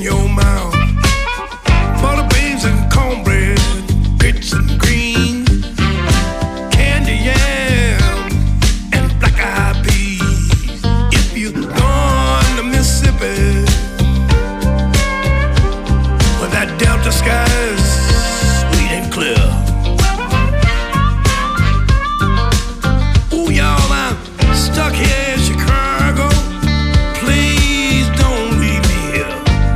your mouth. Butter beans and cornbread, grits and greens, candy yam and black-eyed peas. If you gone to Mississippi, where that Delta sky is sweet and clear. Ooh, y'all, I'm stuck here in Chicago. Please don't leave me here.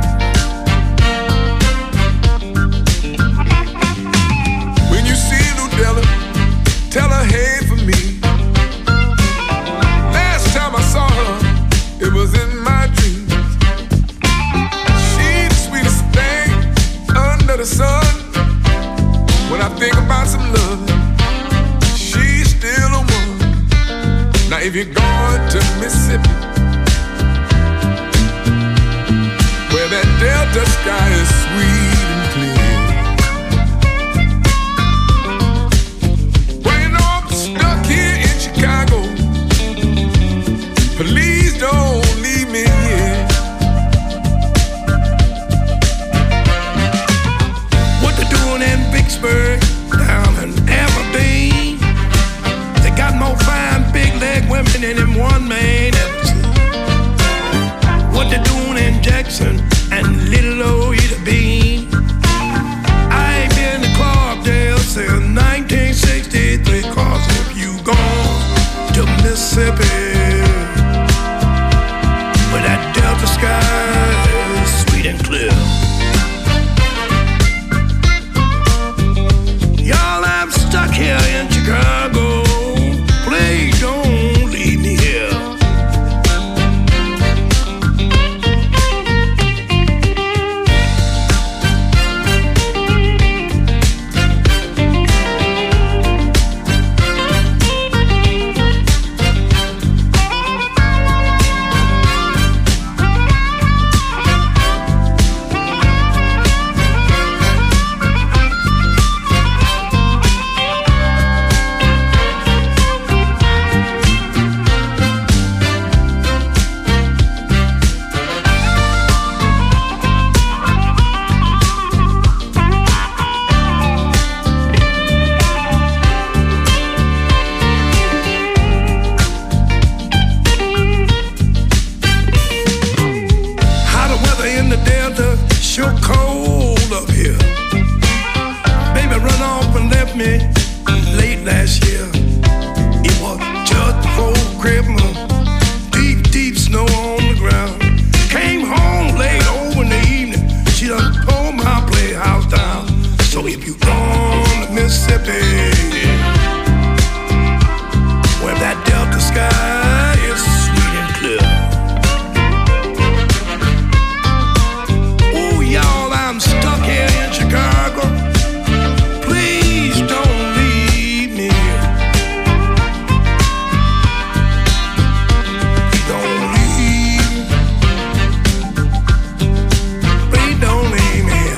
When you see Ludella, tell her hey for me. Last time I saw her, it was in my dreams. She's the sweetest thing under the sun. When I think about some love, she's still a one. Now if you're going to Mississippi, where that Delta sky is sweet and clear, well, you know I'm stuck here in Chicago. Please don't leave me here. What they doing in Vicksburg, down in Aberdeen? They got more fine big leg women than them one man ever seen. What they doing in Jackson and little old Ida Bean? I ain't been to Clarkdale since 1963, 'cause if you gone to Mississippi, where that Delta sky is sweet and clear. Y'all, I'm stuck here in Chicago. Please don't leave me here. How the weather in the Delta sure cold up here. Baby run off and left me late last year. It was just before Christmas, deep, deep snow on the ground. Came home late over in the evening, she done tore my playhouse down. So if you gone to Mississippi, where that Delta sky is sweet and clear. Ooh, y'all, I'm stuck here in Chicago. Please don't leave me here. Please don't leave. Please don't leave me here.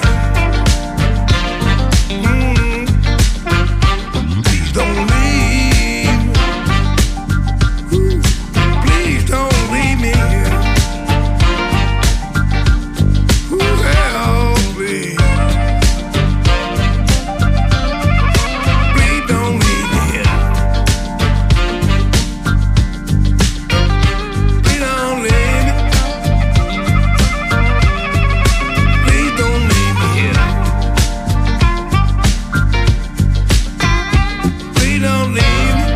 Please don't leave. Ooh, please don't leave me here. Ooh, help me. Please don't leave me here. Please don't leave me. Please don't leave me here. Please don't leave me.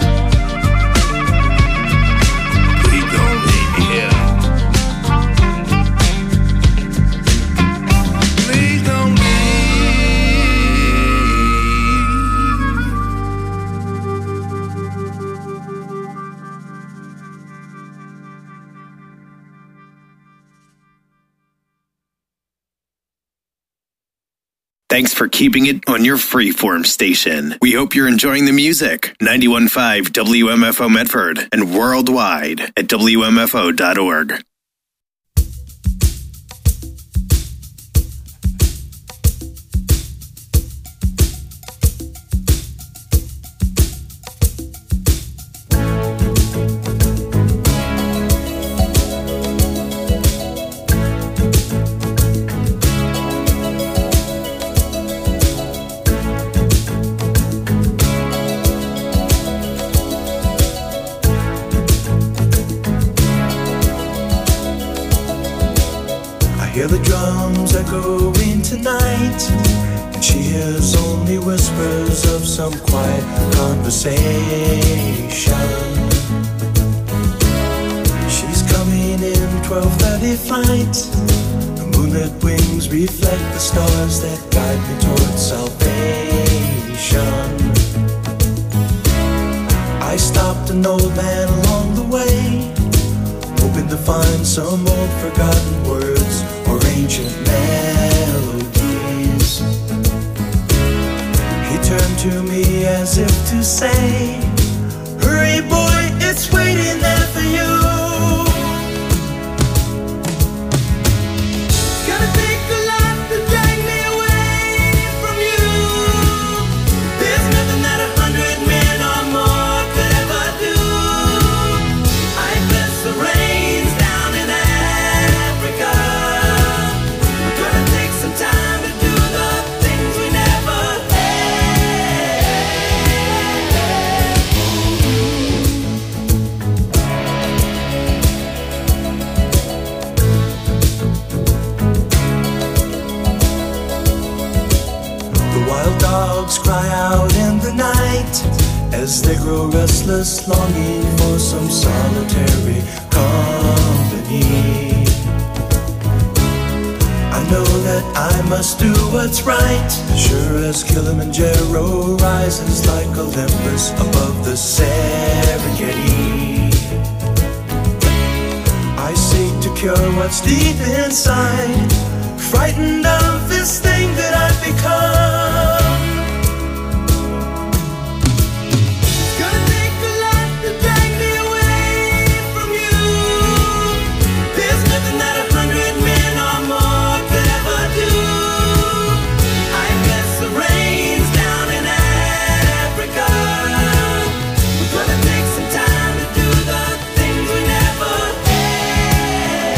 Please don't leave me here. Please don't leave. Thanks for keeping it on your freeform station. We hope you're enjoying the music. 91.5 WMFO Medford and worldwide at WMFO.org. the drums echoing tonight, and she hears only whispers of some quiet conversation. She's coming in 12:30 flight. The moonlit wings reflect the stars that guide me towards salvation. I stopped an old man along the way, hoping to find some old forgotten words or ancient melodies. He turned to me as if to say, "Hurry boy, it's waiting there for you." It's gonna take a lot to drag me away from you. There's nothing that 100 men or more could ever do. I bless the rains down in Africa. We're gonna take some time to do the things we never had. The wild dogs cry out in the night as they grow restless, longing for some solitary company. I know that I must do what's right, sure as Kilimanjaro rises like Olympus above the Serengeti. I seek to cure what's deep inside, frightened of this thing that I've become. It's gonna take a lot to drag me away from you. There's nothing that 100 men or more could ever do. I bless the rains down in Africa. We're gonna take some time to do the things we never had.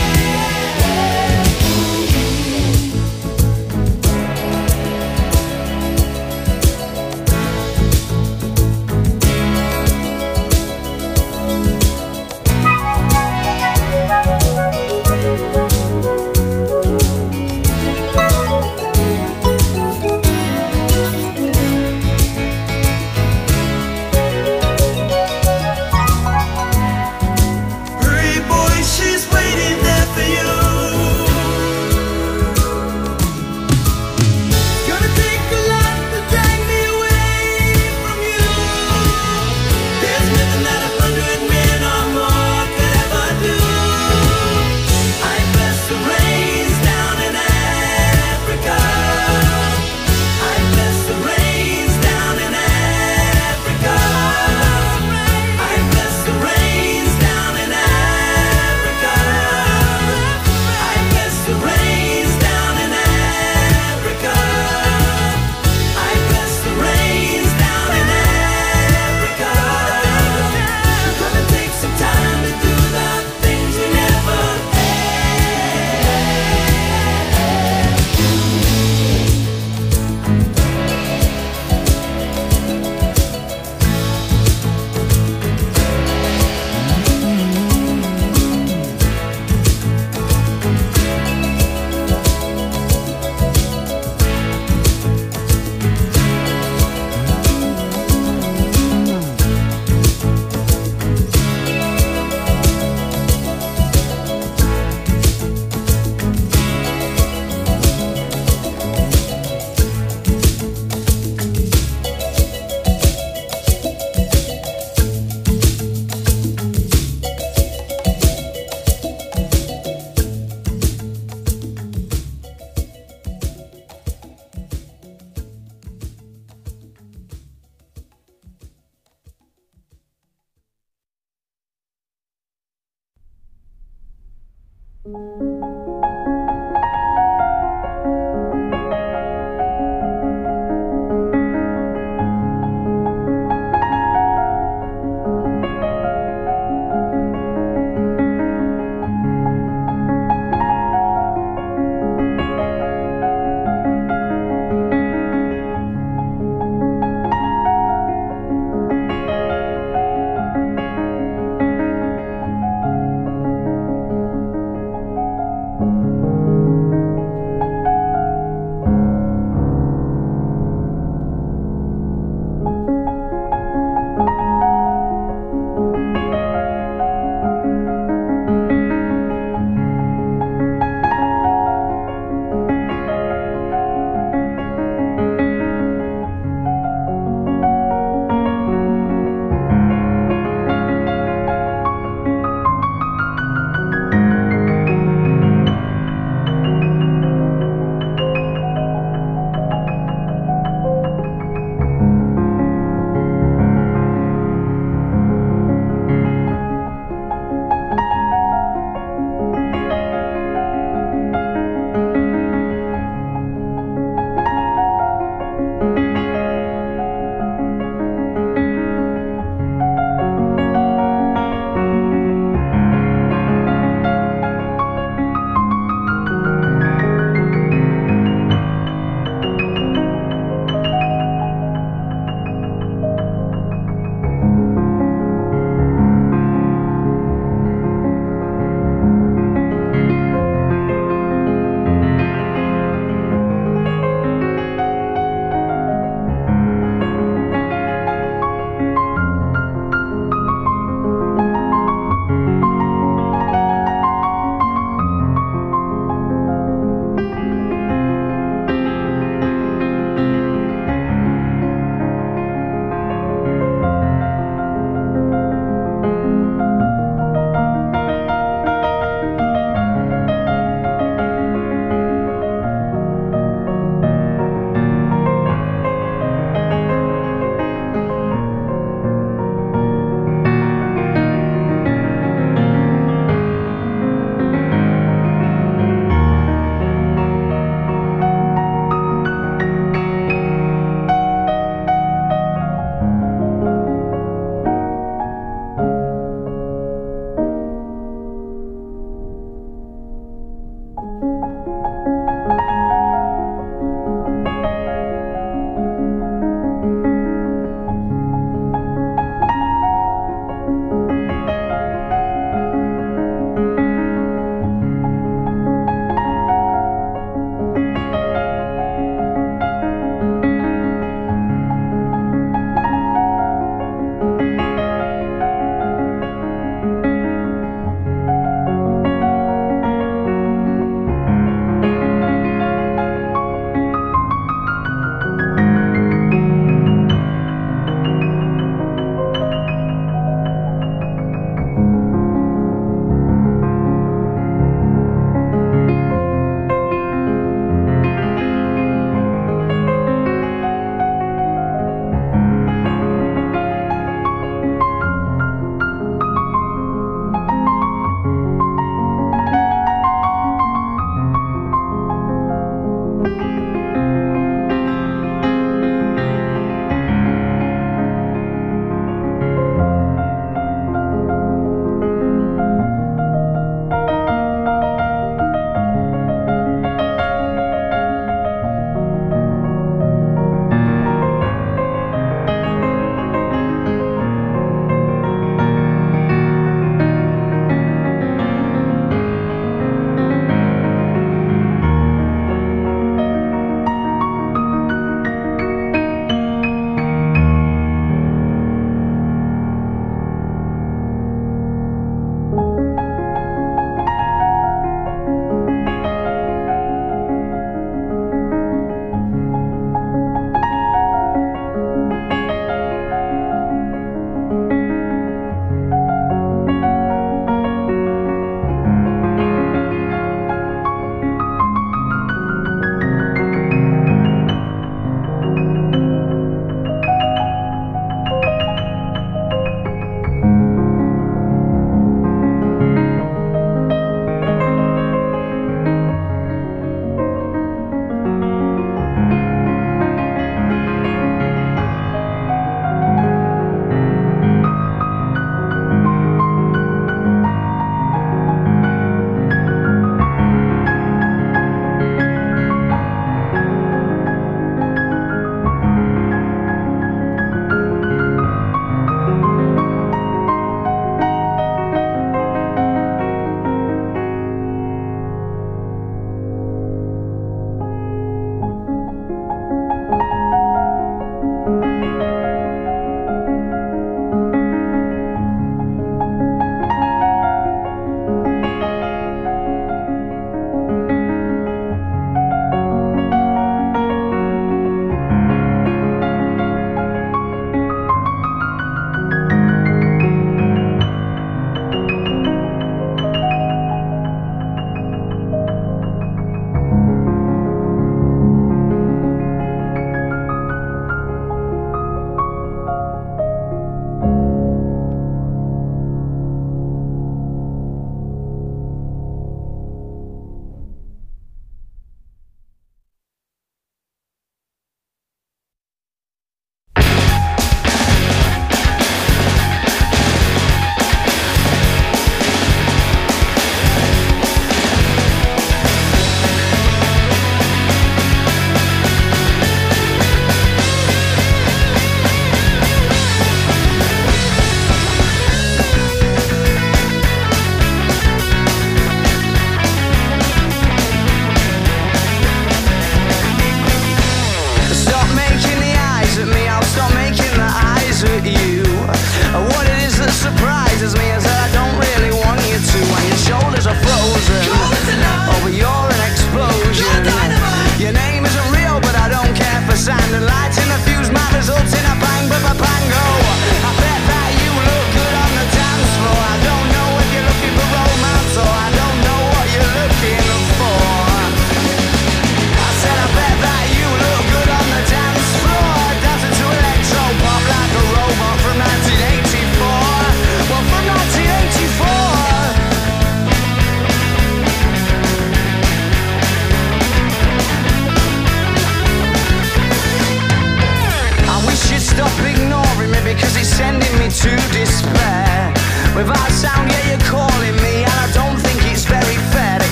Hurry boy, she's waiting there for you. It's gonna take a lot to drag me away from you. There's nothing that 100 men or more could ever do. I bless the rains down in Africa. I bless the rains down in Africa. I bless the rains down in Africa. I bless the rains down in Africa. I bless the rains down in Africa. We're gonna take some time to do the things we never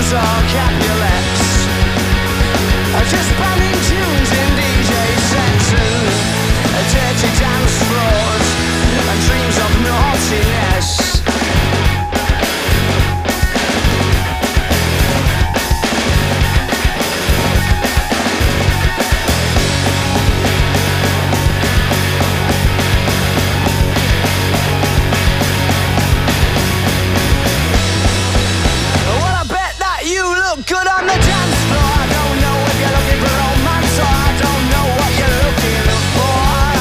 or Capulets, just bumming tunes in DJ sets and dirty dance floors and dreams of naughtiness. Good on the dance floor. I don't know if you're looking for romance or I don't know what you're looking for.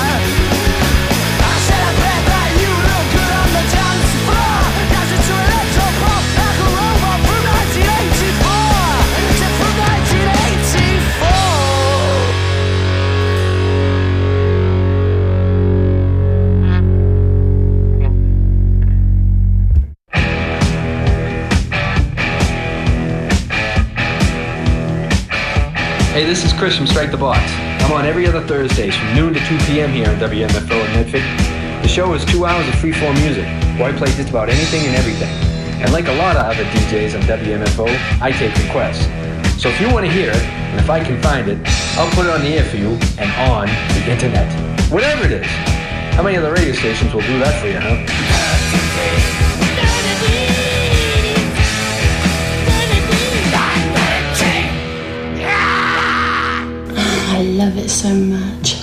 I said I bet that you look good on the dance floor. Dancing to electro pop like a robot from 1984. Except from 1984. Hey, this is Chris from Strike the Box. I'm on every other Thursdays from noon to 2 p.m. here on WMFO in Medford. The show is 2 hours of freeform music, where I play just about anything and everything. And like a lot of other DJs on WMFO, I take requests. So if you want to hear it, and if I can find it, I'll put it on the air for you and on the internet. Whatever it is. How many other radio stations will do that for you, huh? I love it so much.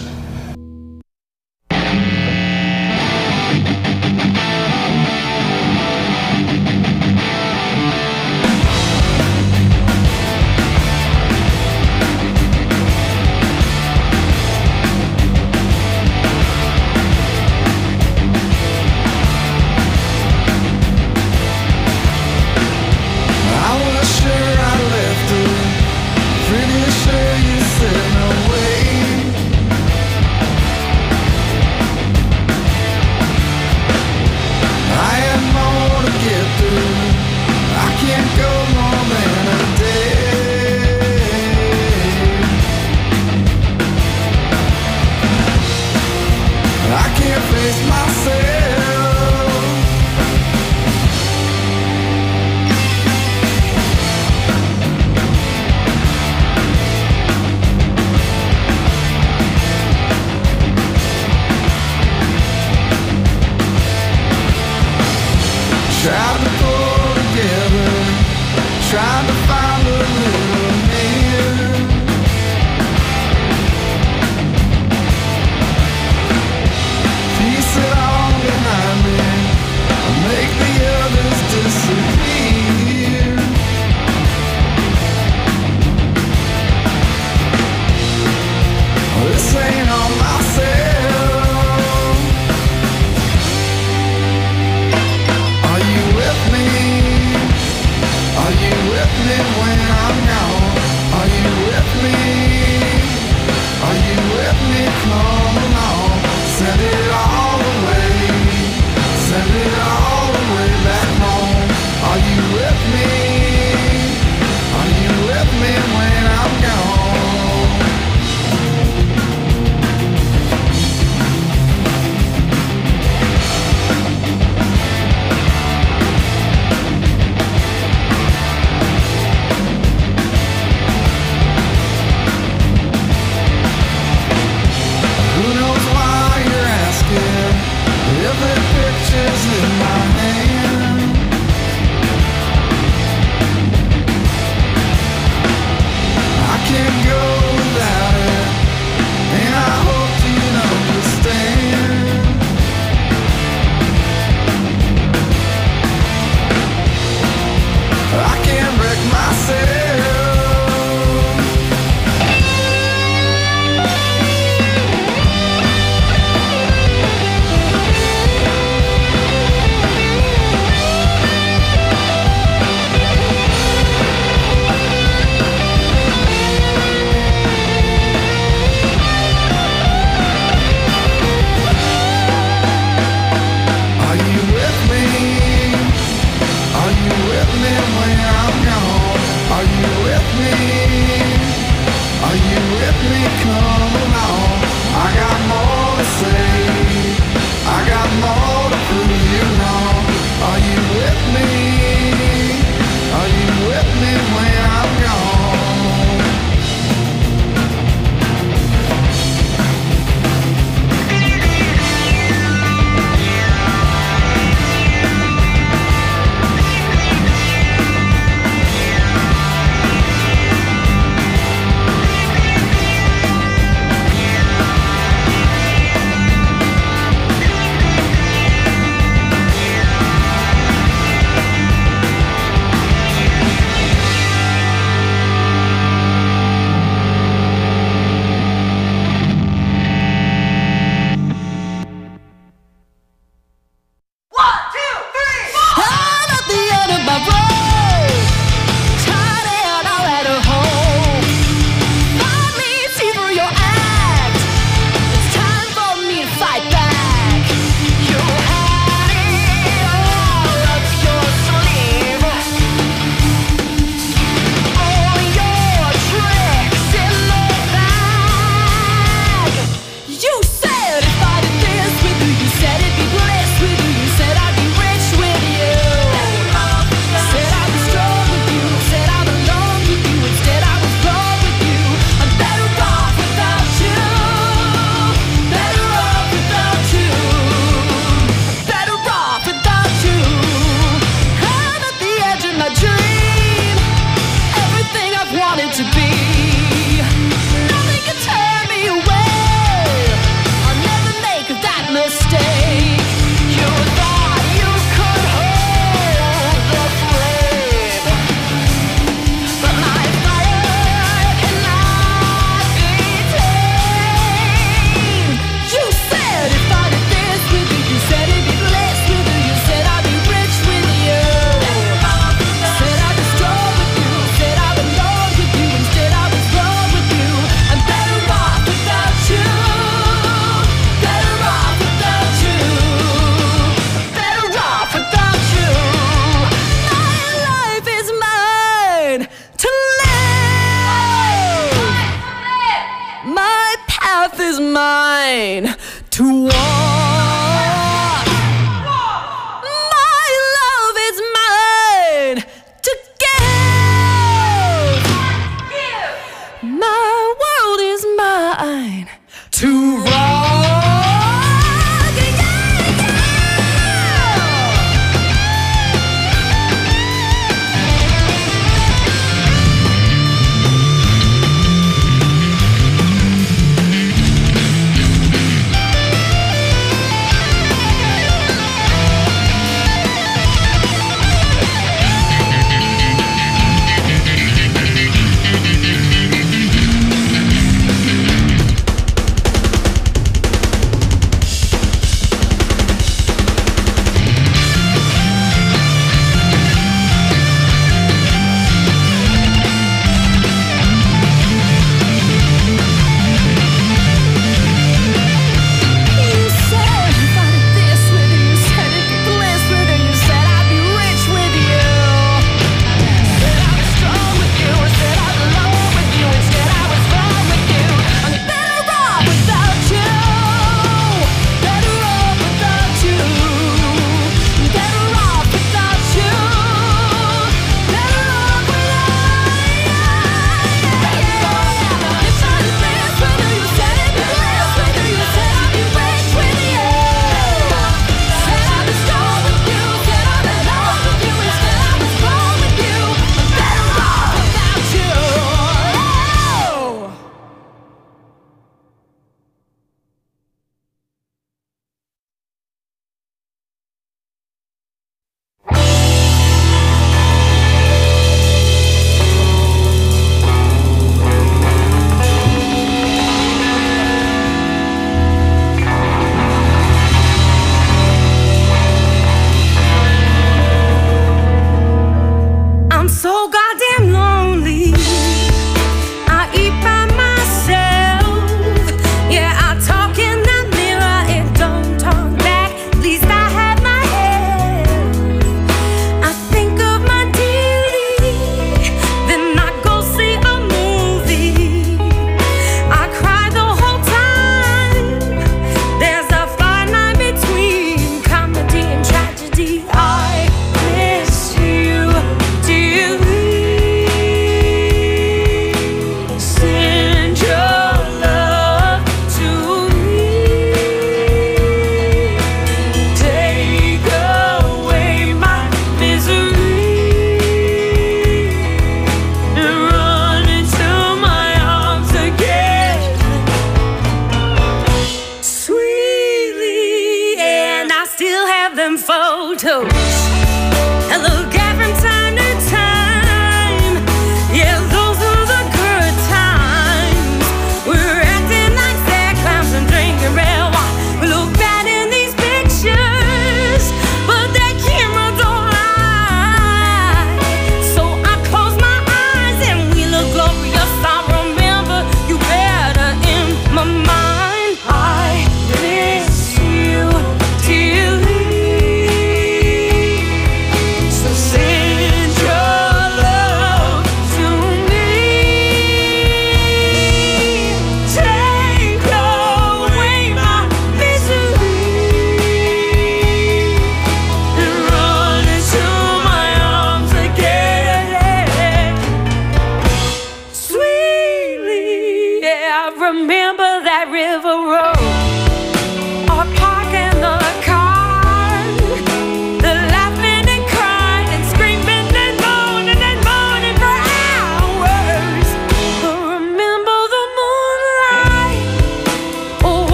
Who knows why you're asking? If the pictures in my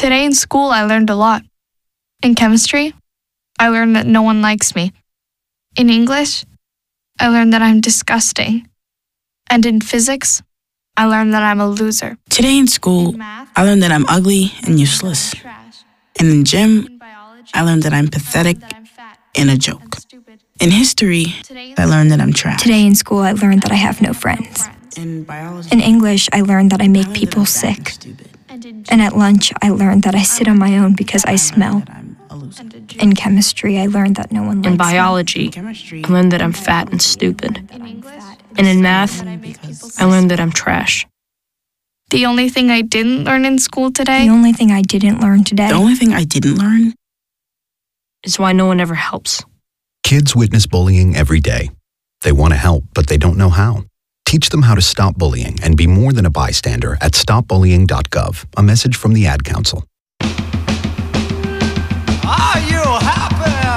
Today in school, I learned a lot. In chemistry, I learned that no one likes me. In English, I learned that I'm disgusting. And in physics, I learned that I'm a loser. Today in school, I learned that I'm ugly and useless. And in gym, I learned that I'm pathetic and a joke. In history, I learned that I'm trash. Today in school, I learned that I have no friends. In biology, In English, I learned that I make people sick. And at lunch, I learned that I sit on my own because I smell. In chemistry, I learned that no one likes me. In biology, I learned that I'm fat and stupid. And in math, I learned that I'm trash. The only thing I didn't learn in school today, The only thing I didn't learn today the only thing I didn't learn Is why no one ever helps. Kids witness bullying every day. They want to help, but they don't know how. Teach them how to stop bullying and be more than a bystander at stopbullying.gov. A message from the Ad Council. Are you happy?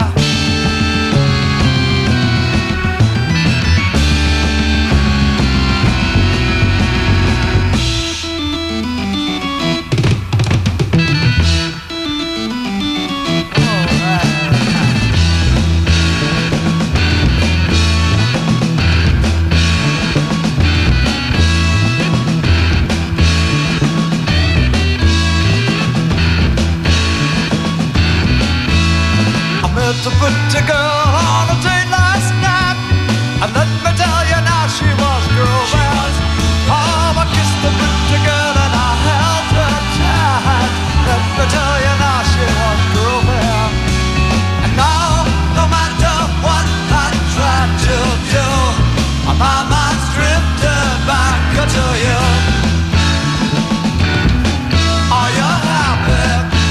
To put a girl on a date last night, and let me tell you now she was grooving. Oh, I kissed the pretty girl and I held her tight. Let me tell you now she was grooving. And now, no matter what I try to do, my mind's drifting back to you. Are you happy?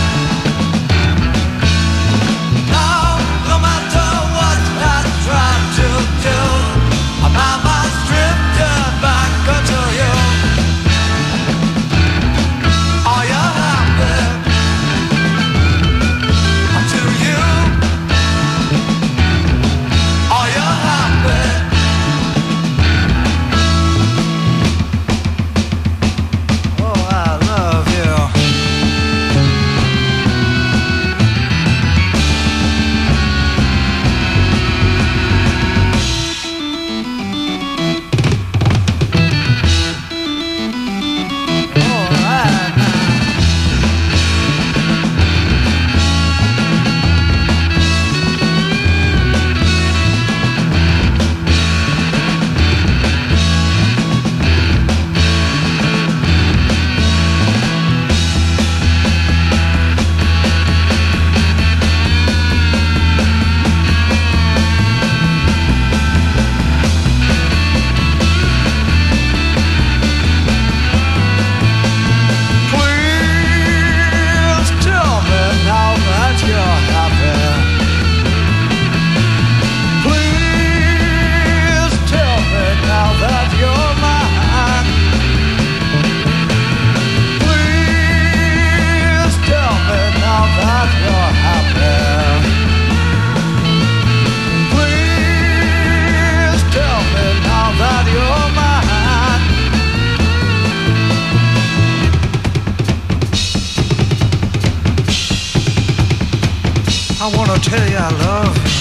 I wanna tell you I love you.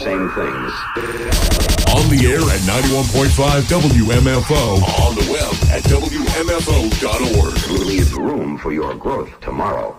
same things. On the air at 91.5 WMFO. On the web at WMFO.org. Leave room for your growth tomorrow.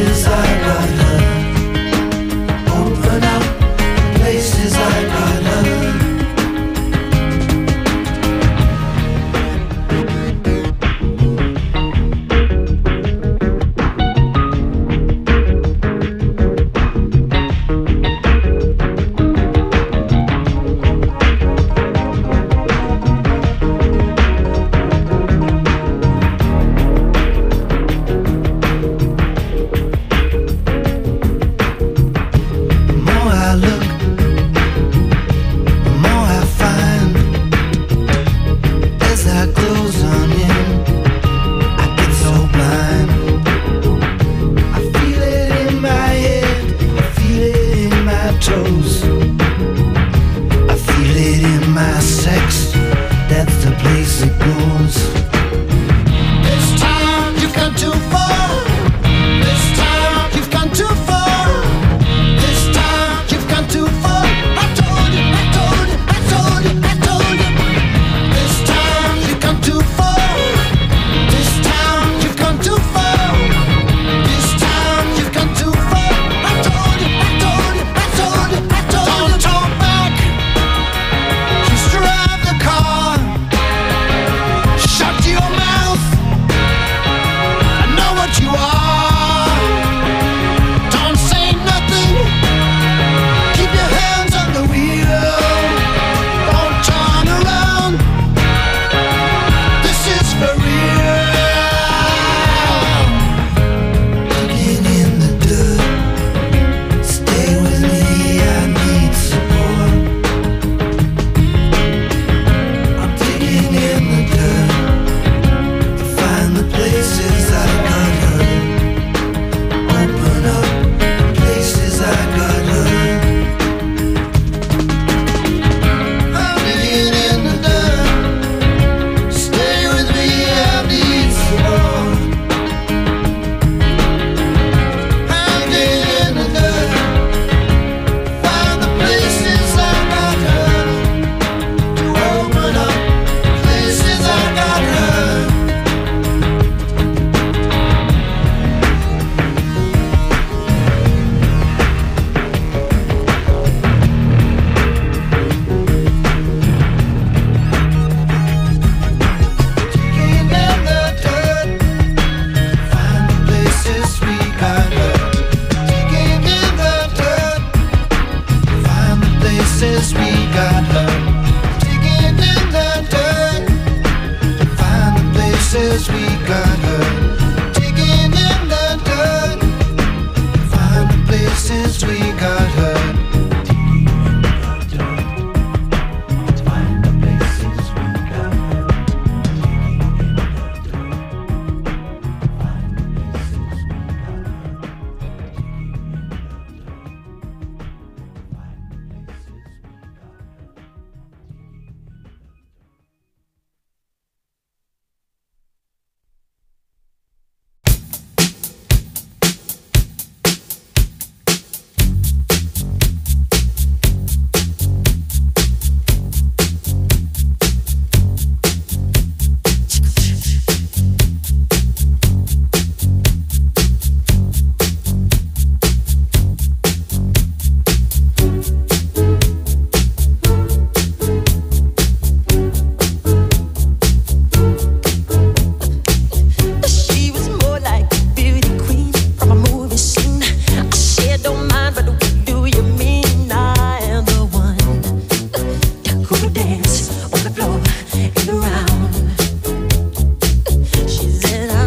places I got her. Open up the places I got her.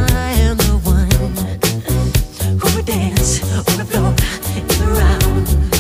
dance on the floor in the round.